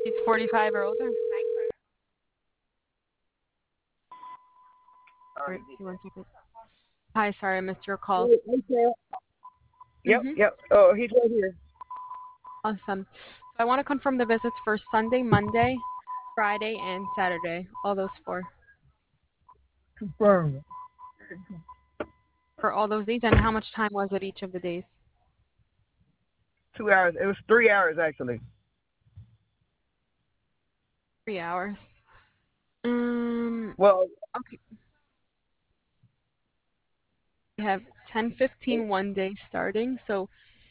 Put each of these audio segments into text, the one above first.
He's 45 or older. Wait, see one second. Hi, sorry, I missed your call. Okay. Yep, Mm-hmm. yep. Oh, he's right here. Awesome. So I want to confirm the visits for Sunday, Monday, Friday, and Saturday. All those four. Confirmed. For all those days, and how much time was it each of the days? 2 hours. It was 3 hours actually. 3 hours. Um. Well, Okay. We have 10:15 one day starting, so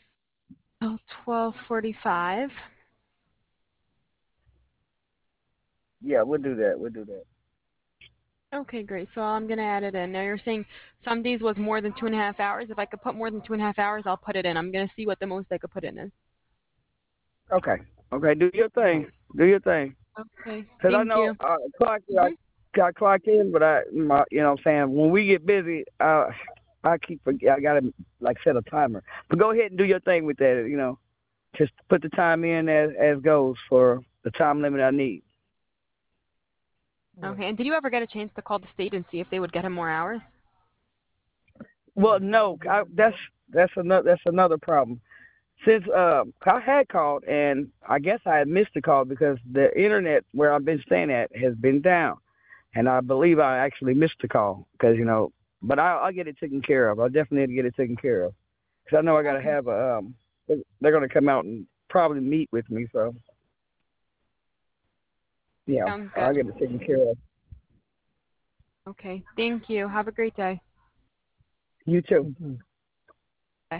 12:45. yeah, we'll do that. We'll do that. Okay, great. So I'm gonna add it in. Now you're saying some days was more than 2.5 hours. If I could put more than 2.5 hours, I'll put it in. I'm gonna see what the most I could put in is. Okay. Okay. Do your thing. Do your thing. Okay. Cause I Thank know you. I Mhm. got clock in, but you know what I'm saying, when we get busy, I keep forget. I gotta like set a timer. But go ahead and do your thing with that. You know, just put the time in as goes for the time limit I need. Okay. And did you ever get a chance to call the state and see if they would get him more hours? Well, no, that's another problem. Since I had called, and I guess I had missed the call because the internet where I've been staying at has been down, and I believe I actually missed the call because you know. But I'll get it taken care of. I'll definitely get it taken care of because I know I got to Okay. have a. They're going to come out and probably meet with me, so yeah, Sounds I'll good. get it taken care of. Okay. Thank you. Have a great day. You too.